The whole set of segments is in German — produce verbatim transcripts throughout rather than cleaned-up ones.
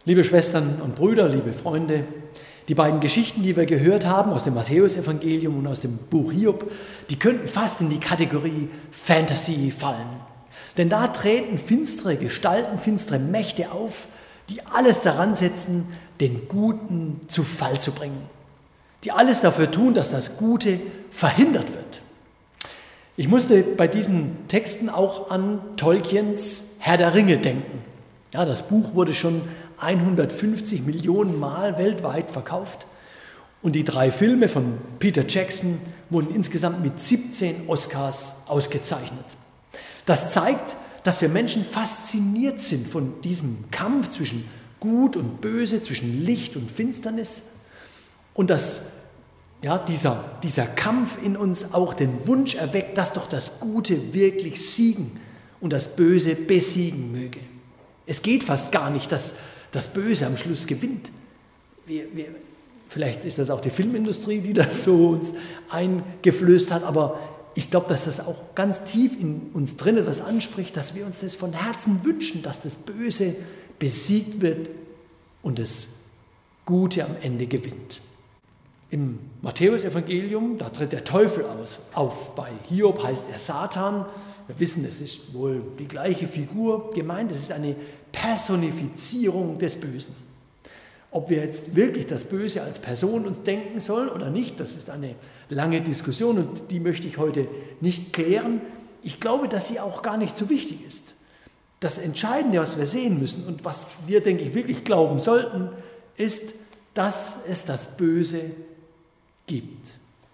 Liebe Schwestern und Brüder, liebe Freunde, die beiden Geschichten, die wir gehört haben aus dem Matthäusevangelium und aus dem Buch Hiob, die könnten fast in die Kategorie Fantasy fallen. Denn da treten finstere Gestalten, finstere Mächte auf, die alles daran setzen, den Guten zu Fall zu bringen. Die alles dafür tun, dass das Gute verhindert wird. Ich musste bei diesen Texten auch an Tolkiens Herr der Ringe denken. Ja, das Buch wurde schon hundertfünfzig Millionen Mal weltweit verkauft und die drei Filme von Peter Jackson wurden insgesamt mit siebzehn Oscars ausgezeichnet. Das zeigt, dass wir Menschen fasziniert sind von diesem Kampf zwischen Gut und Böse, zwischen Licht und Finsternis und dass ja, dieser, dieser Kampf in uns auch den Wunsch erweckt, dass doch das Gute wirklich siegen und das Böse besiegen möge. Es geht fast gar nicht, dass das Böse am Schluss gewinnt. Wir, wir, vielleicht ist das auch die Filmindustrie, die das so uns eingeflößt hat, aber ich glaube, dass das auch ganz tief in uns drin etwas anspricht, dass wir uns das von Herzen wünschen, dass das Böse besiegt wird und das Gute am Ende gewinnt. Im Matthäusevangelium, da tritt der Teufel aus, auf. Bei Hiob heißt er Satan. Wir wissen, es ist wohl die gleiche Figur gemeint. Es ist eine Personifizierung des Bösen. Ob wir jetzt wirklich das Böse als Person uns denken sollen oder nicht, das ist eine lange Diskussion und die möchte ich heute nicht klären. Ich glaube, dass sie auch gar nicht so wichtig ist. Das Entscheidende, was wir sehen müssen und was wir, denke ich, wirklich glauben sollten, ist, dass es das Böse gibt.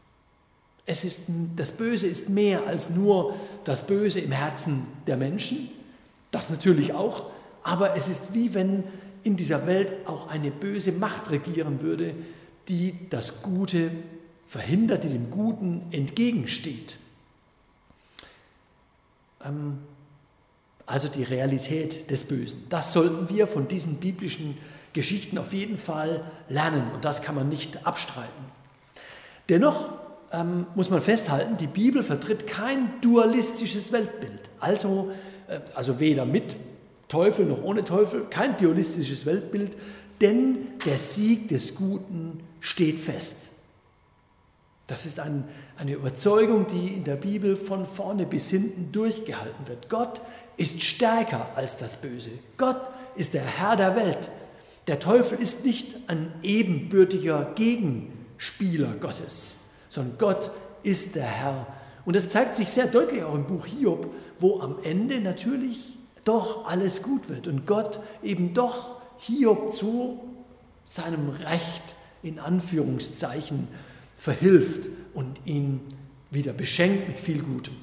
Es ist, das Böse ist mehr als nur das Böse im Herzen der Menschen, das natürlich auch, aber es ist wie wenn in dieser Welt auch eine böse Macht regieren würde, die das Gute verhindert, die dem Guten entgegensteht. Ähm, also die Realität des Bösen. Das sollten wir von diesen biblischen Geschichten auf jeden Fall lernen und das kann man nicht abstreiten. Dennoch ähm, muss man festhalten, die Bibel vertritt kein dualistisches Weltbild, also, äh, also weder mit Teufel noch ohne Teufel, kein dualistisches Weltbild, denn der Sieg des Guten steht fest. Das ist ein, eine Überzeugung, die in der Bibel von vorne bis hinten durchgehalten wird. Gott ist stärker als das Böse. Gott ist der Herr der Welt. Der Teufel ist nicht ein ebenbürtiger Gegenspieler Gottes, sondern Gott ist der Herr. Und das zeigt sich sehr deutlich auch im Buch Hiob, wo am Ende natürlich doch alles gut wird und Gott eben doch Hiob zu seinem Recht in Anführungszeichen verhilft und ihn wieder beschenkt mit viel Gutem.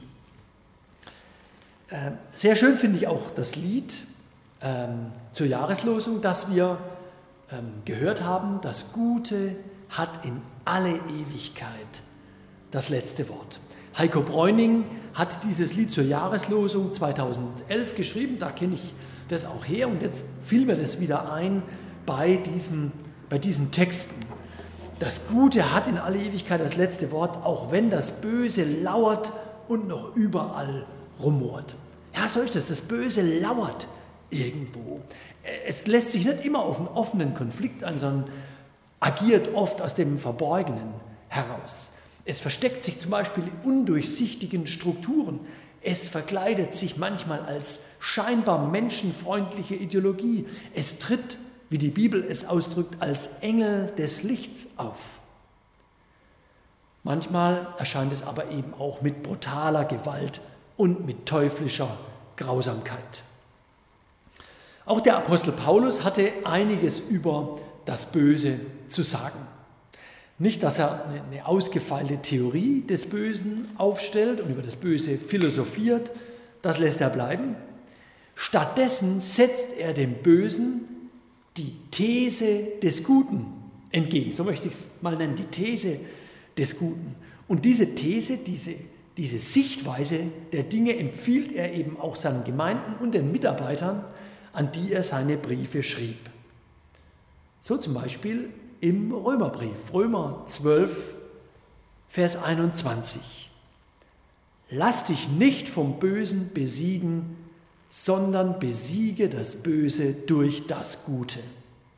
Äh, sehr schön finde ich auch das Lied ähm, zur Jahreslosung, das wir ähm, gehört haben. Das Gute hat in alle Ewigkeit das letzte Wort. Heiko Bräuning hat dieses Lied zur Jahreslosung zweitausendelf geschrieben, da kenne ich das auch her und jetzt fiel mir das wieder ein bei, diesem, bei diesen Texten. Das Gute hat in alle Ewigkeit das letzte Wort, auch wenn das Böse lauert und noch überall rumort. Ja, so ist das, das Böse lauert irgendwo. Es lässt sich nicht immer auf einen offenen Konflikt ein, sondern agiert oft aus dem Verborgenen heraus. Es versteckt sich zum Beispiel in undurchsichtigen Strukturen. Es verkleidet sich manchmal als scheinbar menschenfreundliche Ideologie. Es tritt, wie die Bibel es ausdrückt, als Engel des Lichts auf. Manchmal erscheint es aber eben auch mit brutaler Gewalt und mit teuflischer Grausamkeit. Auch der Apostel Paulus hatte einiges über das Böse zu sagen. Nicht, dass er eine ausgefeilte Theorie des Bösen aufstellt und über das Böse philosophiert, das lässt er bleiben. Stattdessen setzt er dem Bösen die These des Guten entgegen. So möchte ich es mal nennen, die These des Guten. Und diese These, diese, diese Sichtweise der Dinge empfiehlt er eben auch seinen Gemeinden und den Mitarbeitern, an die er seine Briefe schrieb. So zum Beispiel im Römerbrief, Römer zwölf, Vers einundzwanzig. Lass dich nicht vom Bösen besiegen, sondern besiege das Böse durch das Gute.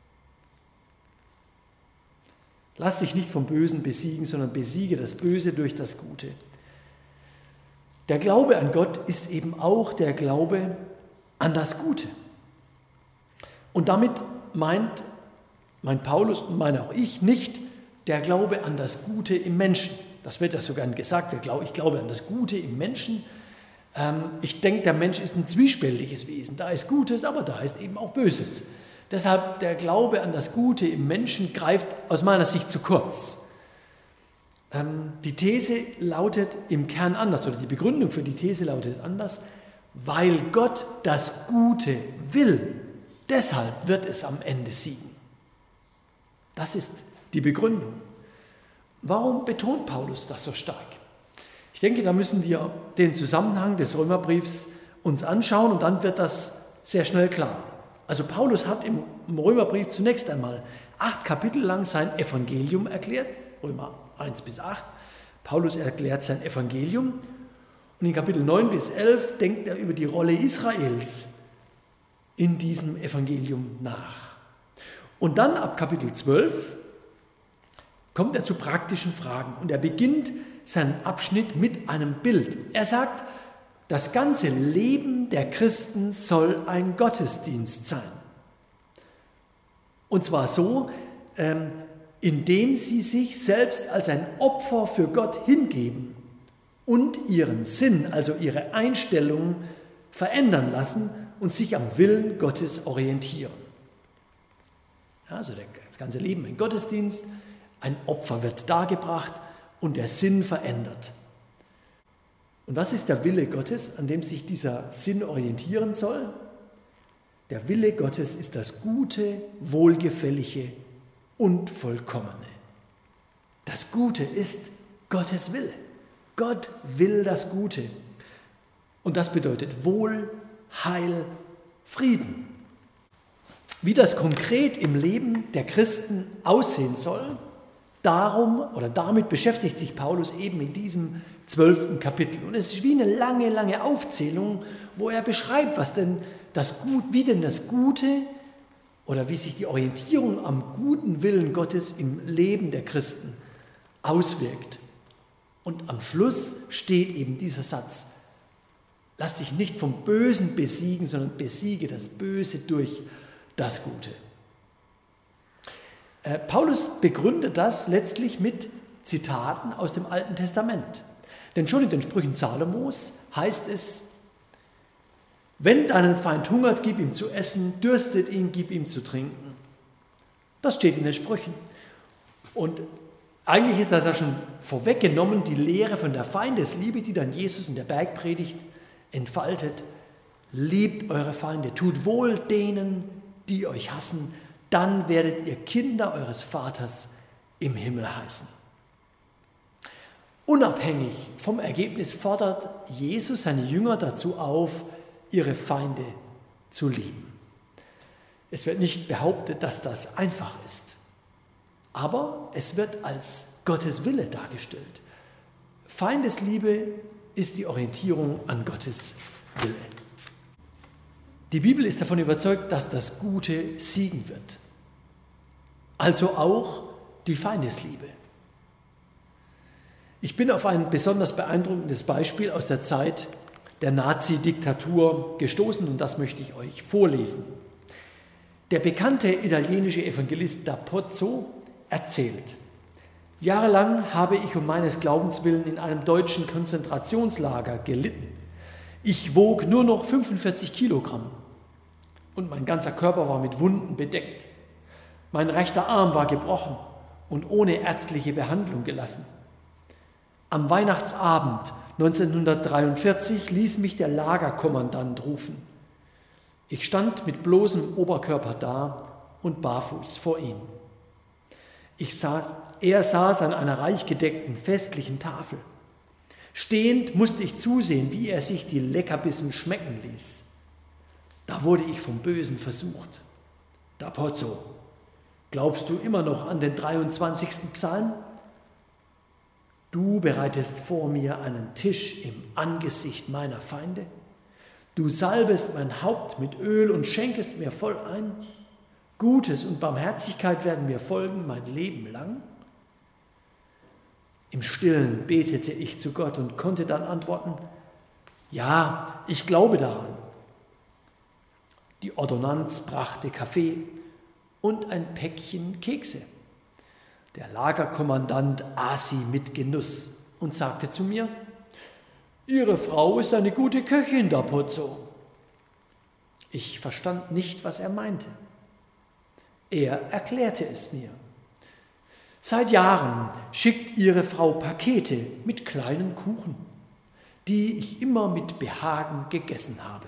Lass dich nicht vom Bösen besiegen, sondern besiege das Böse durch das Gute. Der Glaube an Gott ist eben auch der Glaube an das Gute. Und damit meint mein Paulus und meine auch ich nicht der Glaube an das Gute im Menschen. Das wird ja so gern gesagt, ich glaube an das Gute im Menschen. Ich denke, der Mensch ist ein zwiespältiges Wesen. Da ist Gutes, aber da ist eben auch Böses. Deshalb der Glaube an das Gute im Menschen greift aus meiner Sicht zu kurz. Die These lautet im Kern anders, oder die Begründung für die These lautet anders, weil Gott das Gute will. Deshalb wird es am Ende siegen. Das ist die Begründung. Warum betont Paulus das so stark? Ich denke, da müssen wir den Zusammenhang des Römerbriefs uns anschauen und dann wird das sehr schnell klar. Also Paulus hat im Römerbrief zunächst einmal acht Kapitel lang sein Evangelium erklärt, Römer eins bis acht. Paulus erklärt sein Evangelium und in Kapitel neun bis elf denkt er über die Rolle Israels in diesem Evangelium nach. Und dann ab Kapitel zwölf kommt er zu praktischen Fragen und er beginnt seinen Abschnitt mit einem Bild. Er sagt, das ganze Leben der Christen soll ein Gottesdienst sein. Und zwar so, ähm, indem sie sich selbst als ein Opfer für Gott hingeben und ihren Sinn, also ihre Einstellung, verändern lassen und sich am Willen Gottes orientieren. Ja, also das ganze Leben ein Gottesdienst, ein Opfer wird dargebracht und der Sinn verändert. Und was ist der Wille Gottes, an dem sich dieser Sinn orientieren soll? Der Wille Gottes ist das Gute, Wohlgefällige und Vollkommene. Das Gute ist Gottes Wille. Gott will das Gute. Und das bedeutet Wohl, Heil, Frieden. Wie das konkret im Leben der Christen aussehen soll, darum oder damit beschäftigt sich Paulus eben in diesem zwölften Kapitel. Und es ist wie eine lange, lange Aufzählung, wo er beschreibt, was denn das Gut, wie denn das Gute oder wie sich die Orientierung am guten Willen Gottes im Leben der Christen auswirkt. Und am Schluss steht eben dieser Satz: Lass dich nicht vom Bösen besiegen, sondern besiege das Böse durch das Gute. Äh, Paulus begründet das letztlich mit Zitaten aus dem Alten Testament. Denn schon in den Sprüchen Salomos heißt es: Wenn deinen Feind hungert, gib ihm zu essen, dürstet ihn, gib ihm zu trinken. Das steht in den Sprüchen. Und eigentlich ist das ja schon vorweggenommen, die Lehre von der Feindesliebe, die dann Jesus in der Bergpredigt entfaltet. Liebt eure Feinde, tut wohl denen, die euch hassen, dann werdet ihr Kinder eures Vaters im Himmel heißen. Unabhängig vom Ergebnis fordert Jesus seine Jünger dazu auf, ihre Feinde zu lieben. Es wird nicht behauptet, dass das einfach ist, aber es wird als Gottes Wille dargestellt. Feindesliebe ist die Orientierung an Gottes Wille. Die Bibel ist davon überzeugt, dass das Gute siegen wird. Also auch die Feindesliebe. Ich bin auf ein besonders beeindruckendes Beispiel aus der Zeit der Nazi-Diktatur gestoßen und das möchte ich euch vorlesen. Der bekannte italienische Evangelist Da Pozzo erzählt: Jahrelang habe ich um meines Glaubens willen in einem deutschen Konzentrationslager gelitten. Ich wog nur noch fünfundvierzig Kilogramm und mein ganzer Körper war mit Wunden bedeckt. Mein rechter Arm war gebrochen und ohne ärztliche Behandlung gelassen. Am Weihnachtsabend neunzehnhundertdreiundvierzig ließ mich der Lagerkommandant rufen. Ich stand mit bloßem Oberkörper da und barfuß vor ihm. Ich saß, er saß an einer reich gedeckten festlichen Tafel. Stehend musste ich zusehen, wie er sich die Leckerbissen schmecken ließ. Da wurde ich vom Bösen versucht. Da Pozzo, glaubst du immer noch an den dreiundzwanzigsten Psalm? Du bereitest vor mir einen Tisch im Angesicht meiner Feinde. Du salbest mein Haupt mit Öl und schenkest mir voll ein. Gutes und Barmherzigkeit werden mir folgen mein Leben lang. Im Stillen betete ich zu Gott und konnte dann antworten, ja, ich glaube daran. Die Ordonnanz brachte Kaffee und ein Päckchen Kekse. Der Lagerkommandant aß sie mit Genuss und sagte zu mir, Ihre Frau ist eine gute Köchin, da Pozzo. Ich verstand nicht, was er meinte. Er erklärte es mir. Seit Jahren schickt Ihre Frau Pakete mit kleinen Kuchen, die ich immer mit Behagen gegessen habe.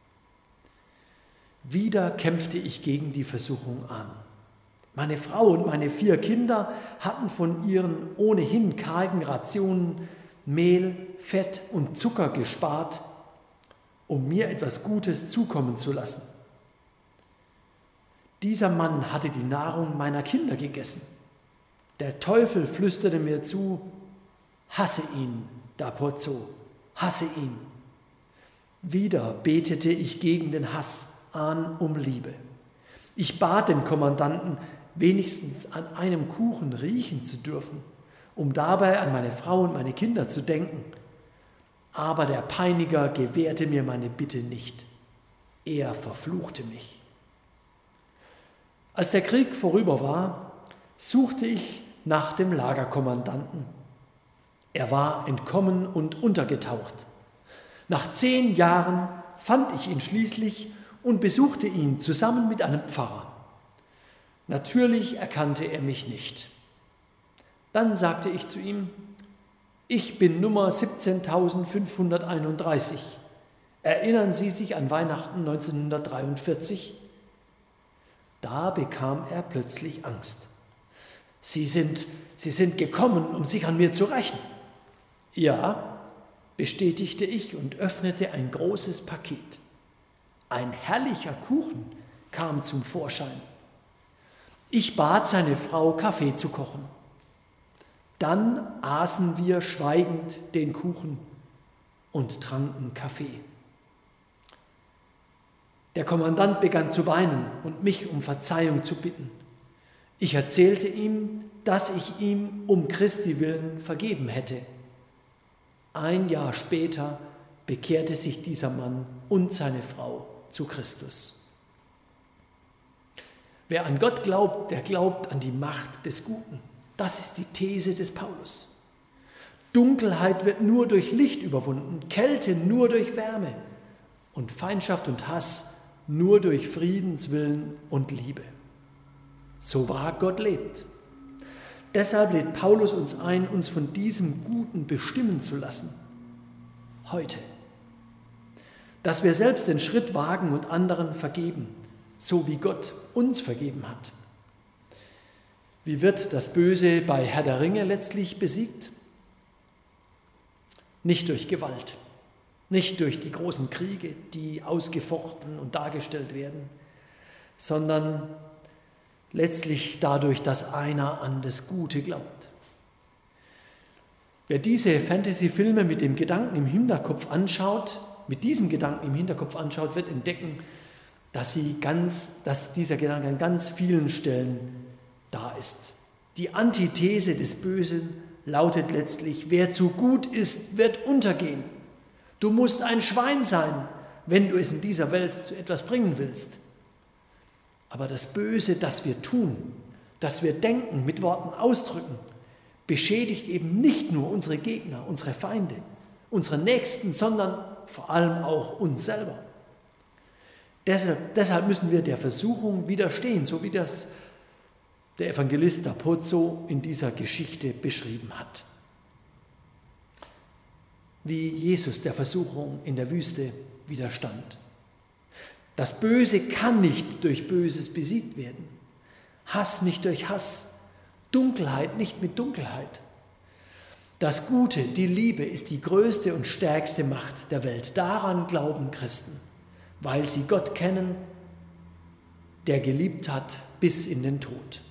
Wieder kämpfte ich gegen die Versuchung an. Meine Frau und meine vier Kinder hatten von ihren ohnehin kargen Rationen Mehl, Fett und Zucker gespart, um mir etwas Gutes zukommen zu lassen. Dieser Mann hatte die Nahrung meiner Kinder gegessen. Der Teufel flüsterte mir zu, hasse ihn, da Pozzo, hasse ihn. Wieder betete ich gegen den Hass an um Liebe. Ich bat den Kommandanten, wenigstens an einem Kuchen riechen zu dürfen, um dabei an meine Frau und meine Kinder zu denken. Aber der Peiniger gewährte mir meine Bitte nicht. Er verfluchte mich. Als der Krieg vorüber war, suchte ich nach dem Lagerkommandanten. Er war entkommen und untergetaucht. Nach zehn Jahren fand ich ihn schließlich und besuchte ihn zusammen mit einem Pfarrer. Natürlich erkannte er mich nicht. Dann sagte ich zu ihm, ich bin Nummer siebzehntausendfünfhunderteinunddreißig. Erinnern Sie sich an Weihnachten neunzehnhundertdreiundvierzig? Da bekam er plötzlich Angst. Sie sind, Sie sind gekommen, um sich an mir zu rächen. Ja, bestätigte ich und öffnete ein großes Paket. Ein herrlicher Kuchen kam zum Vorschein. Ich bat seine Frau, Kaffee zu kochen. Dann aßen wir schweigend den Kuchen und tranken Kaffee. Der Kommandant begann zu weinen und mich um Verzeihung zu bitten. Ich erzählte ihm, dass ich ihm um Christi willen vergeben hätte. Ein Jahr später bekehrte sich dieser Mann und seine Frau zu Christus. Wer an Gott glaubt, der glaubt an die Macht des Guten. Das ist die These des Paulus. Dunkelheit wird nur durch Licht überwunden, Kälte nur durch Wärme und Feindschaft und Hass nur durch Friedenswillen und Liebe. So wahr Gott lebt. Deshalb lädt Paulus uns ein, uns von diesem Guten bestimmen zu lassen. Heute. Dass wir selbst den Schritt wagen und anderen vergeben, so wie Gott uns vergeben hat. Wie wird das Böse bei Herr der Ringe letztlich besiegt? Nicht durch Gewalt, nicht durch die großen Kriege, die ausgefochten und dargestellt werden, sondern letztlich dadurch, dass einer an das Gute glaubt. Wer diese Fantasy-Filme mit dem Gedanken im Hinterkopf anschaut, mit diesem Gedanken im Hinterkopf anschaut, wird entdecken, dass, sie ganz, dass dieser Gedanke an ganz vielen Stellen da ist. Die Antithese des Bösen lautet letztlich, wer zu gut ist, wird untergehen. Du musst ein Schwein sein, wenn du es in dieser Welt zu etwas bringen willst. Aber das Böse, das wir tun, das wir denken, mit Worten ausdrücken, beschädigt eben nicht nur unsere Gegner, unsere Feinde, unsere Nächsten, sondern vor allem auch uns selber. Deshalb, deshalb müssen wir der Versuchung widerstehen, so wie das der Evangelist da Pozzo in dieser Geschichte beschrieben hat. Wie Jesus der Versuchung in der Wüste widerstand. Das Böse kann nicht durch Böses besiegt werden. Hass nicht durch Hass. Dunkelheit nicht mit Dunkelheit. Das Gute, die Liebe ist die größte und stärkste Macht der Welt. Daran glauben Christen, weil sie Gott kennen, der geliebt hat bis in den Tod.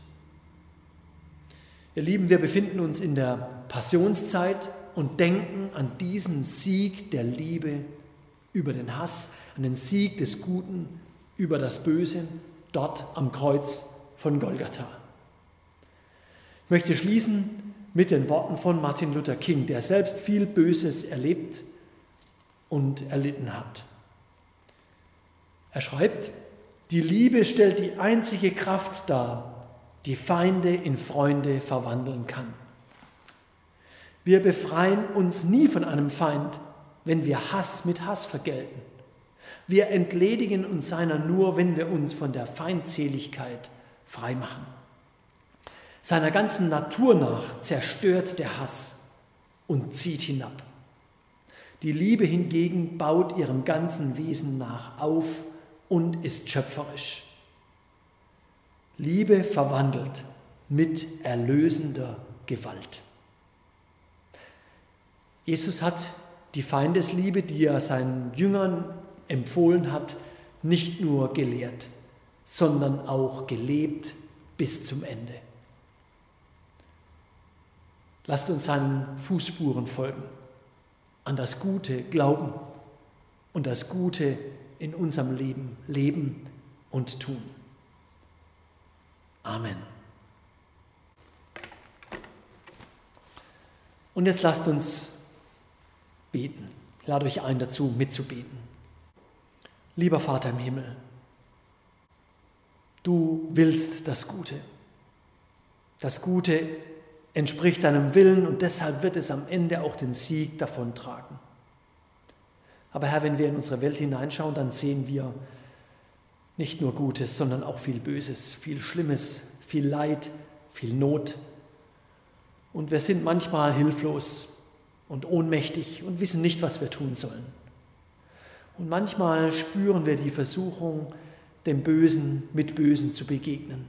Ihr Lieben, wir befinden uns in der Passionszeit und denken an diesen Sieg der Liebe über den Hass, an den Sieg des Guten über das Böse, dort am Kreuz von Golgatha. Ich möchte schließen mit den Worten von Martin Luther King, der selbst viel Böses erlebt und erlitten hat. Er schreibt, die Liebe stellt die einzige Kraft dar, die Feinde in Freunde verwandeln kann. Wir befreien uns nie von einem Feind, wenn wir Hass mit Hass vergelten. Wir entledigen uns seiner nur, wenn wir uns von der Feindseligkeit freimachen. Seiner ganzen Natur nach zerstört der Hass und zieht hinab. Die Liebe hingegen baut ihrem ganzen Wesen nach auf und ist schöpferisch. Liebe verwandelt mit erlösender Gewalt. Jesus hat die Feindesliebe, die er seinen Jüngern empfohlen hat, nicht nur gelehrt, sondern auch gelebt bis zum Ende. Lasst uns seinen Fußspuren folgen, an das Gute glauben und das Gute in unserem Leben leben und tun. Amen. Und jetzt lasst uns beten. Ich lade euch ein, dazu mitzubeten. Lieber Vater im Himmel, du willst das Gute. Das Gute entspricht deinem Willen und deshalb wird es am Ende auch den Sieg davontragen. Aber Herr, wenn wir in unsere Welt hineinschauen, dann sehen wir nicht nur Gutes, sondern auch viel Böses, viel Schlimmes, viel Leid, viel Not. Und wir sind manchmal hilflos und ohnmächtig und wissen nicht, was wir tun sollen. Und manchmal spüren wir die Versuchung, dem Bösen mit Bösen zu begegnen.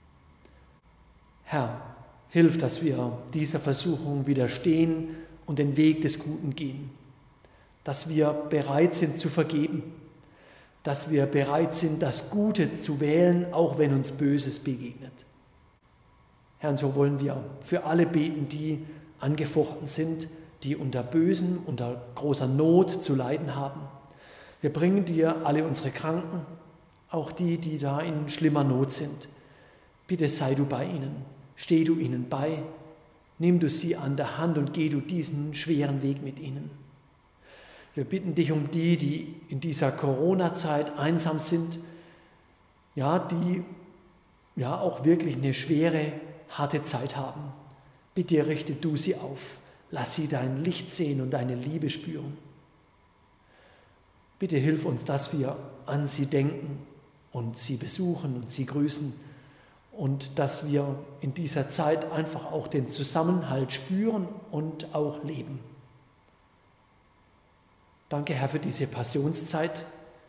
Herr, hilf, dass wir dieser Versuchung widerstehen und den Weg des Guten gehen. Dass wir bereit sind zu vergeben. Dass wir bereit sind, das Gute zu wählen, auch wenn uns Böses begegnet. Herr, und so wollen wir für alle beten, die angefochten sind, die unter Bösen, unter großer Not zu leiden haben. Wir bringen dir alle unsere Kranken, auch die, die da in schlimmer Not sind. Bitte sei du bei ihnen, steh du ihnen bei, nimm du sie an der Hand und geh du diesen schweren Weg mit ihnen. Wir bitten dich um die, die in dieser Corona-Zeit einsam sind, ja, die ja auch wirklich eine schwere, harte Zeit haben. Bitte richte du sie auf, lass sie dein Licht sehen und deine Liebe spüren. Bitte hilf uns, dass wir an sie denken und sie besuchen und sie grüßen und dass wir in dieser Zeit einfach auch den Zusammenhalt spüren und auch leben. Danke, Herr, für diese Passionszeit,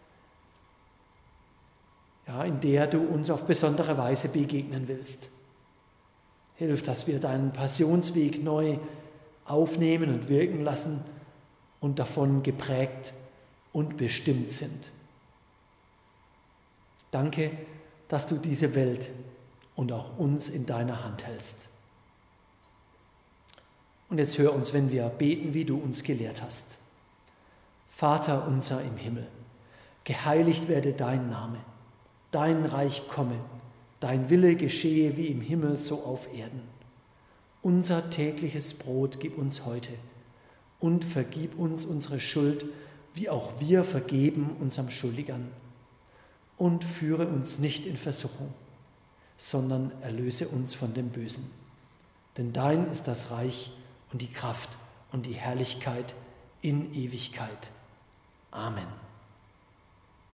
ja, in der du uns auf besondere Weise begegnen willst. Hilf, dass wir deinen Passionsweg neu aufnehmen und wirken lassen und davon geprägt und bestimmt sind. Danke, dass du diese Welt und auch uns in deiner Hand hältst. Und jetzt hör uns, wenn wir beten, wie du uns gelehrt hast. Vater unser im Himmel, geheiligt werde dein Name, dein Reich komme, dein Wille geschehe wie im Himmel so auf Erden. Unser tägliches Brot gib uns heute und vergib uns unsere Schuld, wie auch wir vergeben unseren Schuldigern. Und führe uns nicht in Versuchung, sondern erlöse uns von dem Bösen. Denn dein ist das Reich und die Kraft und die Herrlichkeit in Ewigkeit. Amen.